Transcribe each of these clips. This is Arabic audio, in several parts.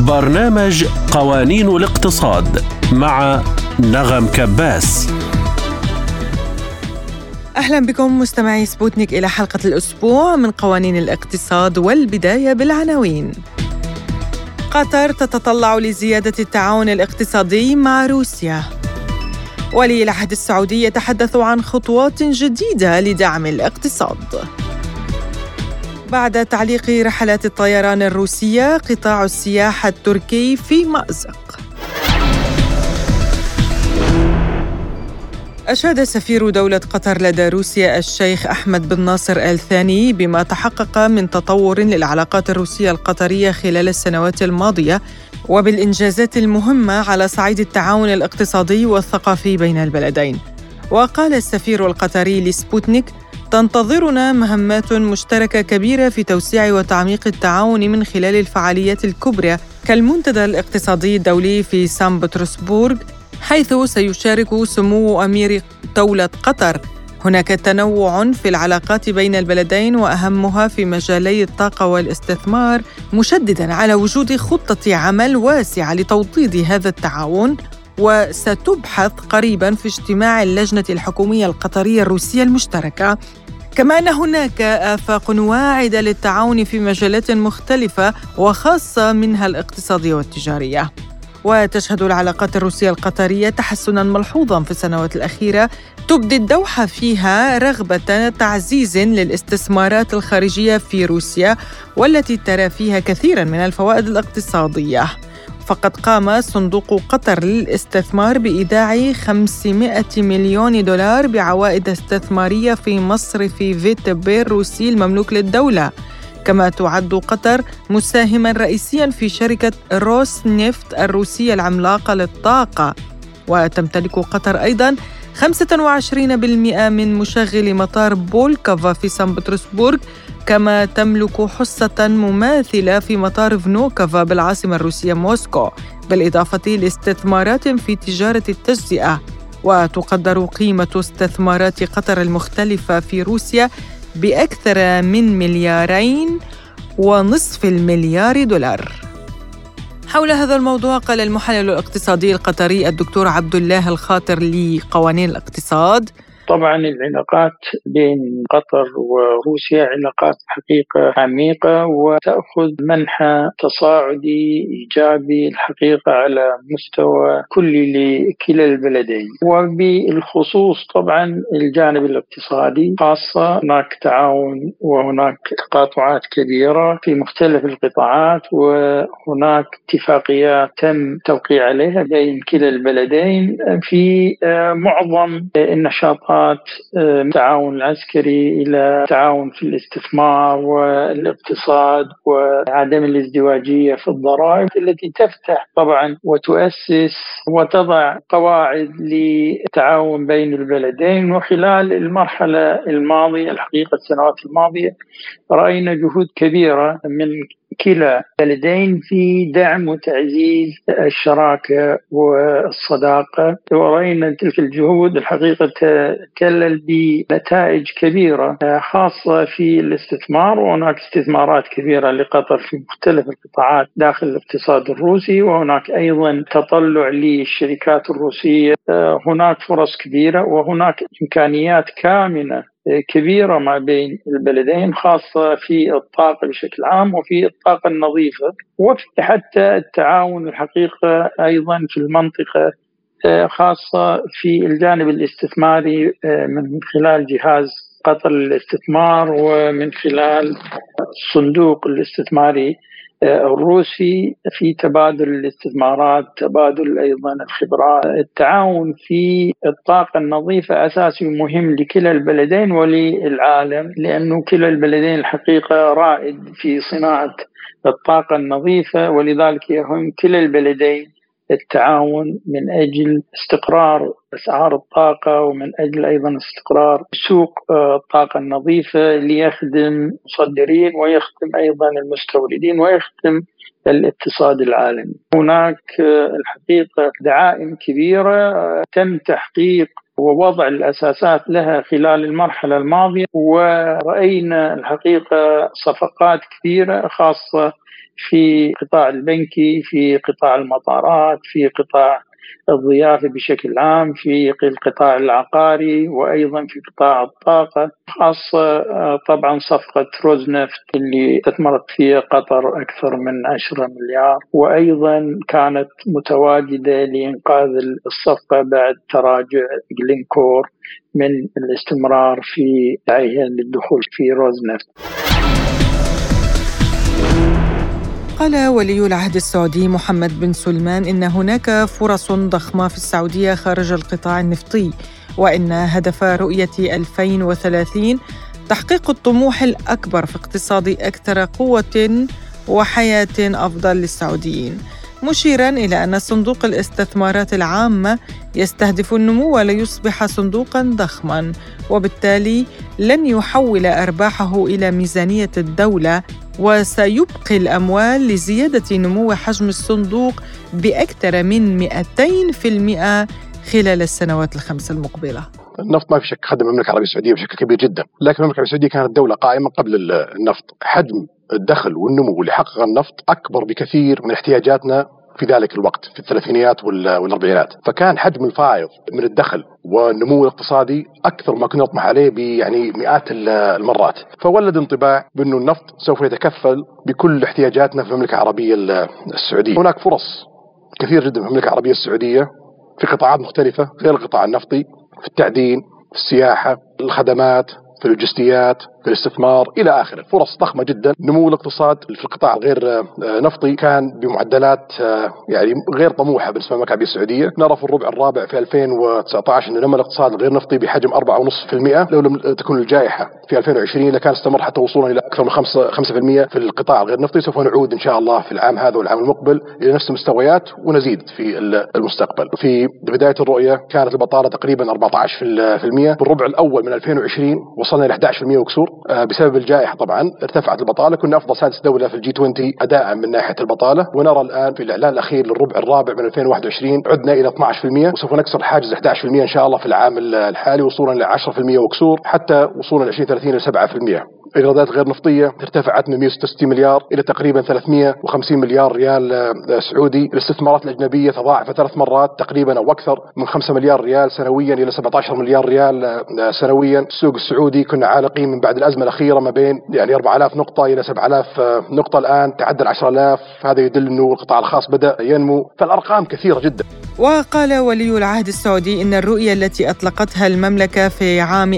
برنامج قوانين الاقتصاد مع نغم كباس. أهلا بكم مستمعي سبوتنيك إلى حلقة الأسبوع من قوانين الاقتصاد، والبداية بالعناوين. قطر تتطلع لزيادة التعاون الاقتصادي مع روسيا. ولي العهد السعودي يتحدث عن خطوات جديدة لدعم الاقتصاد. بعد تعليق رحلات الطيران الروسية، قطاع السياحة التركي في مأزق. أشاد سفير دولة قطر لدى روسيا الشيخ أحمد بن ناصر آل ثاني بما تحقق من تطور للعلاقات الروسية القطرية خلال السنوات الماضية، وبالإنجازات المهمة على صعيد التعاون الاقتصادي والثقافي بين البلدين. وقال السفير القطري لسبوتنيك: تنتظرنا مهمات مشتركة كبيرة في توسيع وتعميق التعاون من خلال الفعاليات الكبرى كالمنتدى الاقتصادي الدولي في سان بطرسبورغ، حيث سيشارك سمو أمير دولة قطر. هناك تنوع في العلاقات بين البلدين وأهمها في مجالي الطاقة والاستثمار، مشدداً على وجود خطة عمل واسعة لتوطيد هذا التعاون، وستبحث قريباً في اجتماع اللجنة الحكومية القطرية الروسية المشتركة. كما أن هناك آفاق واعدة للتعاون في مجالات مختلفة وخاصة منها الاقتصادية والتجارية. وتشهد العلاقات الروسية القطرية تحسناً ملحوظاً في السنوات الأخيرة، تبدي الدوحة فيها رغبة تعزيز للاستثمارات الخارجية في روسيا، والتي ترى فيها كثيراً من الفوائد الاقتصادية. فقد قام صندوق قطر للاستثمار بإيداع 500 مليون دولار بعوائد استثمارية في مصرف فيتبير الروسي المملوك للدولة. كما تعد قطر مساهماً رئيسياً في شركة روس نفط الروسية العملاقة للطاقة. وتمتلك قطر أيضاً 25% من مشغل مطار بولكافا في سان بطرسبورغ، كما تملك حصة مماثلة في مطار فنوكافا بالعاصمة الروسية موسكو، بالإضافة لاستثمارات في تجارة التجزئة. وتقدر قيمة استثمارات قطر المختلفة في روسيا بأكثر من 2.5 مليار دولار. حول هذا الموضوع قال المحلل الاقتصادي القطري الدكتور عبد الله الخاطر لقوانين الاقتصاد: طبعا العلاقات بين قطر وروسيا علاقات حقيقة عميقة، وتأخذ منحى تصاعدي إيجابي الحقيقة على مستوى كلي لكلا البلدين. وبالخصوص طبعا الجانب الاقتصادي خاصة، هناك تعاون وهناك تقاطعات كبيرة في مختلف القطاعات، وهناك اتفاقيات تم توقيع عليها بين كلا البلدين في معظم النشاطات، التعاون العسكري إلى تعاون في الاستثمار والاقتصاد وعدم الازدواجية في الضرائب، التي تفتح طبعا وتؤسس وتضع قواعد للتعاون بين البلدين. وخلال المرحلة الماضية الحقيقة السنوات الماضية رأينا جهود كبيرة من كلا بلدين في دعم وتعزيز الشراكة والصداقة، ورأينا تلك الجهود الحقيقة تكلل بنتائج كبيرة خاصة في الاستثمار. وهناك استثمارات كبيرة لقطر في مختلف القطاعات داخل الاقتصاد الروسي، وهناك أيضا تطلع للشركات الروسية. هناك فرص كبيرة وهناك إمكانيات كامنة كبيرة ما بين البلدين، خاصة في الطاقة بشكل عام وفي الطاقة النظيفة، وفي حتى التعاون الحقيقة أيضا في المنطقة، خاصة في الجانب الاستثماري من خلال جهاز قطر للاستثمار ومن خلال الصندوق الاستثماري الروسي في تبادل الاستثمارات، تبادل أيضا الخبرات. التعاون في الطاقة النظيفة أساسي مهم لكلا البلدين وللعالم، لأنه كلا البلدين الحقيقة رائد في صناعة الطاقة النظيفة، ولذلك يهم كلا البلدين التعاون من أجل استقرار أسعار الطاقة ومن أجل أيضا استقرار سوق الطاقة النظيفة ليخدم المصدرين ويخدم أيضا المستوردين ويخدم الاقتصاد العالمي. هناك الحقيقة دعائم كبيرة تم تحقيق ووضع الأساسات لها خلال المرحلة الماضية، ورأينا الحقيقة صفقات كبيرة خاصة في قطاع البنكي، في قطاع المطارات، في قطاع الضيافة بشكل عام، في القطاع العقاري، وأيضا في قطاع الطاقة، خاصة طبعا صفقة روزنفت اللي استثمرت فيها قطر أكثر من 10 مليار، وأيضا كانت متواجدة لإنقاذ الصفقة بعد تراجع جلينكور من الاستمرار في سعيها للدخول في روزنفت. قال ولي العهد السعودي محمد بن سلمان إن هناك فرص ضخمة في السعودية خارج القطاع النفطي، وإن هدف رؤية 2030 تحقيق الطموح الأكبر في اقتصاد أكثر قوة وحياة أفضل للسعوديين، مشيراً إلى أن صندوق الاستثمارات العامة يستهدف النمو ليصبح صندوقاً ضخماً، وبالتالي لن يحول أرباحه إلى ميزانية الدولة، وسيبقي الأموال لزيادة نمو حجم الصندوق بأكثر من 200% خلال السنوات الخمس المقبلة. النفط ما في شك خدم المملكة العربية السعودية بشكل كبير جدا، لكن المملكة العربية السعودية كانت دولة قائمة قبل النفط. حجم الدخل والنمو اللي حقق النفط أكبر بكثير من احتياجاتنا في ذلك الوقت في الثلاثينيات والأربعينات، فكان حجم الفائض من الدخل والنمو الاقتصادي أكثر ما كنا نطمح عليه يعني مئات المرات، فولد انطباع بأنه النفط سوف يتكفل بكل احتياجاتنا في المملكة العربية السعودية. هناك فرص كثير جدا في المملكة العربية السعودية في قطاعات مختلفة غير القطاع النفطي، في التعدين، في السياحة، الخدمات، في اللوجستيات، في الاستثمار إلى آخره. فرص ضخمة جدا. نمو الاقتصاد في القطاع الغير نفطي كان بمعدلات يعني غير طموحة بالنسبة للمملكة العربية السعودية. نرى في الربع الرابع في 2019 أن نمو الاقتصاد الغير نفطي بحجم 4.5%. لو لم تكن الجائحة في 2020 لكان استمر حتى وصولا إلى أكثر من 5% في القطاع الغير نفطي. سوف نعود إن شاء الله في العام هذا والعام المقبل إلى نفس المستويات ونزيد في المستقبل. في بداية الرؤية كانت البطالة تقريبا 14%. بالربع الأول من 2020 وصلنا إلى 11% وكسور. بسبب الجائحة طبعا ارتفعت البطالة، كنا أفضل سادس دولة في G20 أداء من ناحية البطالة، ونرى الآن في الإعلان الأخير للربع الرابع من 2021 عدنا إلى 12% وسوف نكسر حاجز 11% إن شاء الله في العام الحالي، وصولا إلى 10% وكسور حتى وصولا ل 2030 إلى 7%. الإيرادات غير نفطية ارتفعت من 166 مليار إلى تقريبا 350 مليار ريال سعودي. الاستثمارات الأجنبية تضاعفت 3 مرات تقريبا أو أكثر، من 5 مليار ريال سنويا إلى 17 مليار ريال سنويا. السوق السعودي كنا عالقين من بعد الأزمة الأخيرة ما بين 4000 نقطة إلى 7000 نقطة، الآن تعدى 10,000. هذا يدل أنه القطاع الخاص بدأ ينمو، فالأرقام كثيرة جدا. وقال ولي العهد السعودي إن الرؤية التي أطلقتها المملكة في عام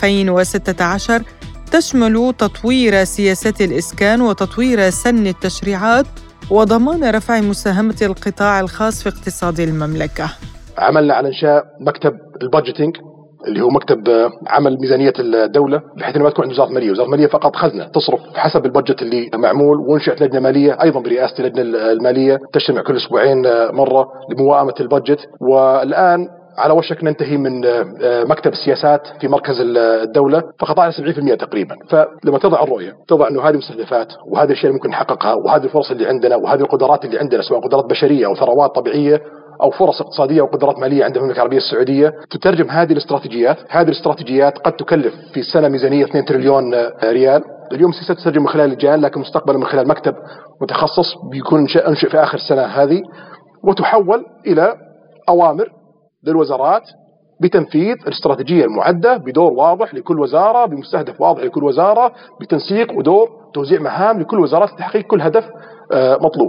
2016 تشمل تطوير سياسات الإسكان وتطوير سن التشريعات وضمان رفع مساهمة القطاع الخاص في اقتصاد المملكة. عملنا على إنشاء مكتب البادجيتنج اللي هو مكتب عمل ميزانية الدولة، بحيث ما تكون عند وزارة المالية. وزارة المالية فقط خزنة تصرف حسب البادجت اللي معمول، وانشئت لجنة مالية أيضا برئاسة اللجنة المالية تجتمع كل أسبوعين مرة لمواءمة البادجت. والآن على وشك ننتهي من مكتب السياسات في مركز الدولة، فقطعنا 70% تقريبا. فلما تضع الرؤية تضع أنه هذه مستهدفات وهذه الأشياء اللي ممكن نحققها وهذه الفرص اللي عندنا وهذه القدرات اللي عندنا، سواء قدرات بشرية أو ثروات طبيعية أو فرص اقتصادية وقدرات مالية عند المملكة العربية السعودية، تترجم هذه الاستراتيجيات. هذه الاستراتيجيات قد تكلف في السنة ميزانية 2 تريليون ريال. اليوم السياسة تترجم من خلال لجان، لكن مستقبلا من خلال مكتب متخصص بيكون أنشئ في آخر السنة هذه، وتحول إلى أوامر للوزارات بتنفيذ الاستراتيجية المعدة بدور واضح لكل وزارة، بمستهدف واضح لكل وزارة، بتنسيق ودور توزيع مهام لكل وزارات لتحقيق كل هدف مطلوب.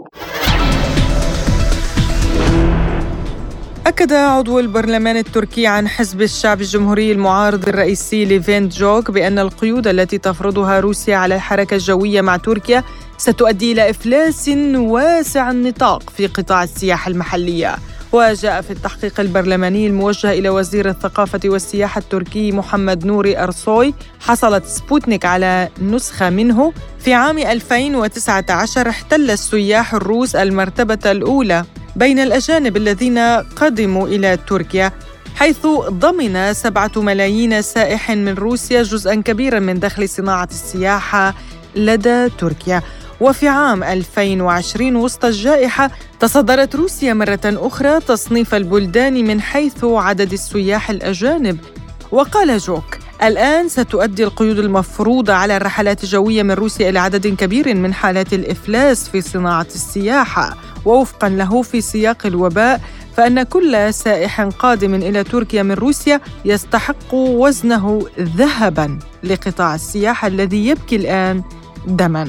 أكد عضو البرلمان التركي عن حزب الشعب الجمهوري المعارض الرئيسي ليفنت جوك بأن القيود التي تفرضها روسيا على الحركة الجوية مع تركيا ستؤدي إلى إفلاس واسع النطاق في قطاع السياحة المحلية. وجاء في التحقيق البرلماني الموجه إلى وزير الثقافة والسياحة التركي محمد نوري أرسوي، حصلت سبوتنيك على نسخة منه في عام 2019. احتل السياح الروس المرتبة الأولى بين الأجانب الذين قدموا إلى تركيا، حيث ضمن 7 ملايين سائح من روسيا جزءاً كبيراً من دخل صناعة السياحة لدى تركيا. وفي عام 2020 وسط الجائحة تصدرت روسيا مرة أخرى تصنيف البلدان من حيث عدد السياح الأجانب. وقال جوك: الآن ستؤدي القيود المفروضة على الرحلات الجوية من روسيا إلى عدد كبير من حالات الإفلاس في صناعة السياحة. ووفقاً له في سياق الوباء فإن كل سائح قادم إلى تركيا من روسيا يستحق وزنه ذهباً لقطاع السياحة الذي يبكي الآن دماً.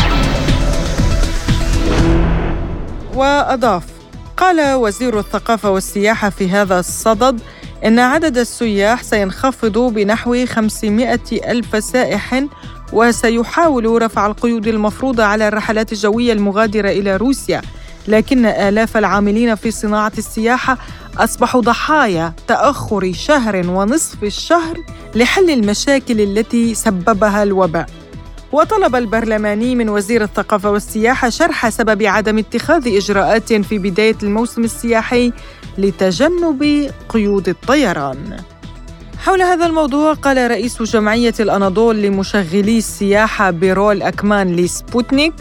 وأضاف: قال وزير الثقافة والسياحة في هذا الصدد إن عدد السياح سينخفض بنحو 500 ألف سائح، وسيحاول رفع القيود المفروضة على الرحلات الجوية المغادرة إلى روسيا، لكن آلاف العاملين في صناعة السياحة أصبحوا ضحايا تأخر شهر ونصف الشهر لحل المشاكل التي سببها الوباء. وطلب البرلماني من وزير الثقافة والسياحة شرح سبب عدم اتخاذ إجراءات في بداية الموسم السياحي لتجنب قيود الطيران. حول هذا الموضوع قال رئيس جمعية الأناضول لمشغلي السياحة برول أكمان لسبوتنيك: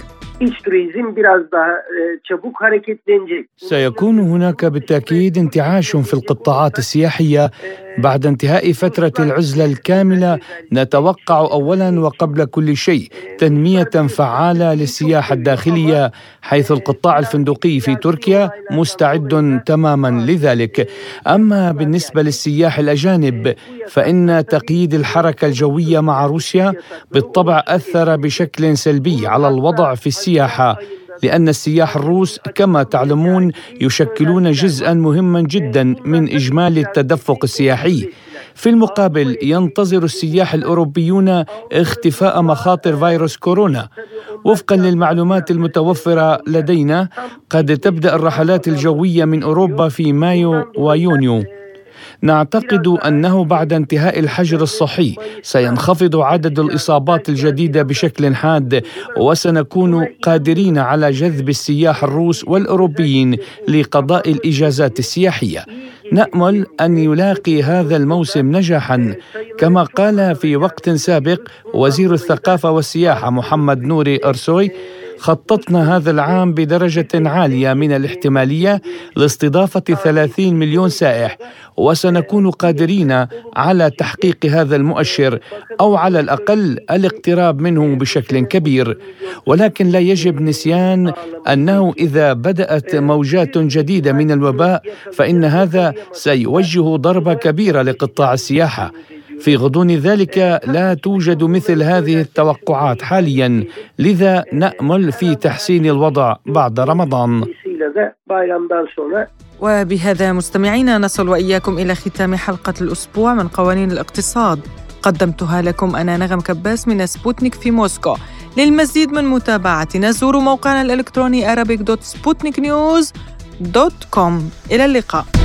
سيكون هناك بالتأكيد انتعاش في القطاعات السياحية بعد انتهاء فترة العزلة الكاملة. نتوقع أولاً وقبل كل شيء تنمية فعالة للسياحة الداخلية، حيث القطاع الفندقي في تركيا مستعد تماماً لذلك. أما بالنسبة للسياح الأجانب فإن تقييد الحركة الجوية مع روسيا بالطبع أثر بشكل سلبي على الوضع في السياحة، لأن السياح الروس كما تعلمون يشكلون جزءاً مهماً جداً من إجمالي التدفق السياحي. في المقابل ينتظر السياح الأوروبيون اختفاء مخاطر فيروس كورونا. وفقاً للمعلومات المتوفرة لدينا قد تبدأ الرحلات الجوية من أوروبا في مايو ويونيو. نعتقد أنه بعد انتهاء الحجر الصحي سينخفض عدد الإصابات الجديدة بشكل حاد، وسنكون قادرين على جذب السياح الروس والأوروبيين لقضاء الإجازات السياحية. نأمل أن يلاقي هذا الموسم نجاحاً. كما قال في وقت سابق وزير الثقافة والسياحة محمد نوري أرسوي: خططنا هذا العام بدرجة عالية من الاحتمالية لاستضافة 30 مليون سائح، وسنكون قادرين على تحقيق هذا المؤشر أو على الأقل الاقتراب منه بشكل كبير. ولكن لا يجب نسيان أنه إذا بدأت موجات جديدة من الوباء فإن هذا سيوجه ضربة كبيرة لقطاع السياحة. في غضون ذلك لا توجد مثل هذه التوقعات حاليا، لذا نأمل في تحسين الوضع بعد رمضان. وبهذا مستمعينا نصل وإياكم إلى ختام حلقة الأسبوع من قوانين الاقتصاد، قدمتها لكم أنا نغم كباس من سبوتنيك في موسكو. للمزيد من متابعتنا زوروا موقعنا الإلكتروني arabic.sputniknews.com. إلى اللقاء.